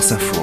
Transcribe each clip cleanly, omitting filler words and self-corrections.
France Info.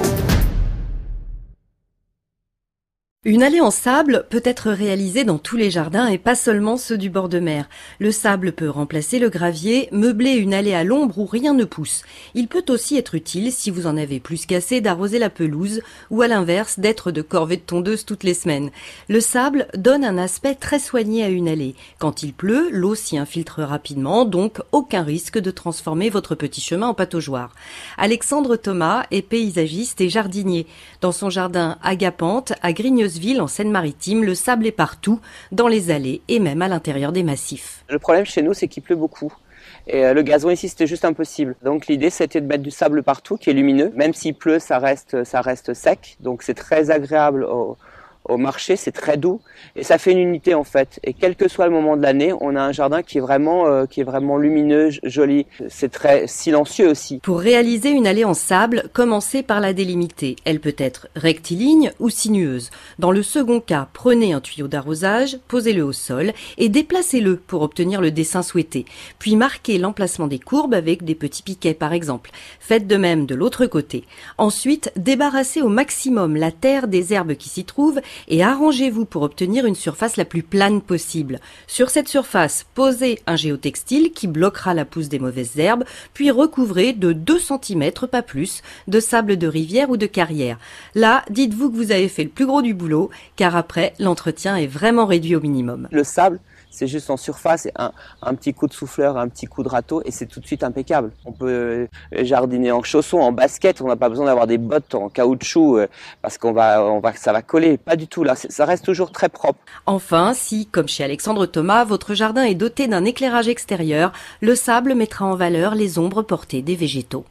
Une allée en sable peut être réalisée dans tous les jardins et pas seulement ceux du bord de mer. Le sable peut remplacer le gravier, meubler une allée à l'ombre où rien ne pousse. Il peut aussi être utile, si vous en avez plus qu'assez, d'arroser la pelouse ou à l'inverse d'être de corvée de tondeuse toutes les semaines. Le sable donne un aspect très soigné à une allée. Quand il pleut, l'eau s'y infiltre rapidement, donc aucun risque de transformer votre petit chemin en pataugeoire. Alexandre Thomas est paysagiste et jardinier. Dans son jardin Agapante, à Grigneuseville, en Seine-Maritime, le sable est partout, dans les allées et même à l'intérieur des massifs. Le problème chez nous, c'est qu'il pleut beaucoup. Et le gazon ici, c'était juste impossible. Donc l'idée, c'était de mettre du sable partout, qui est lumineux. Même s'il pleut, ça reste sec. Donc c'est très agréable au marché, c'est très doux. Et ça fait une unité en fait. Et quel que soit le moment de l'année, on a un jardin qui est vraiment lumineux, joli. C'est très silencieux aussi. Pour réaliser une allée en sable, commencez par la délimiter. Elle peut être rectiligne ou sinueuse. Dans le second cas, prenez un tuyau d'arrosage, posez-le au sol et déplacez-le pour obtenir le dessin souhaité. Puis marquez l'emplacement des courbes avec des petits piquets par exemple. Faites de même de l'autre côté. Ensuite, débarrassez au maximum la terre des herbes qui s'y trouvent et arrangez-vous pour obtenir une surface la plus plane possible. Sur cette surface, posez un géotextile qui bloquera la pousse des mauvaises herbes, puis recouvrez de 2 cm, pas plus, de sable de rivière ou de carrière. Là, dites-vous que vous avez fait le plus gros du boulot, car après, l'entretien est vraiment réduit au minimum. Le sable, c'est juste en surface, un petit coup de souffleur, un petit coup de râteau et c'est tout de suite impeccable. On peut jardiner en chaussons, en basket, on n'a pas besoin d'avoir des bottes en caoutchouc parce ça va coller. Pas du tout là, ça reste toujours très propre. Enfin, si, comme chez Alexandre Thomas, votre jardin est doté d'un éclairage extérieur, le sable mettra en valeur les ombres portées des végétaux.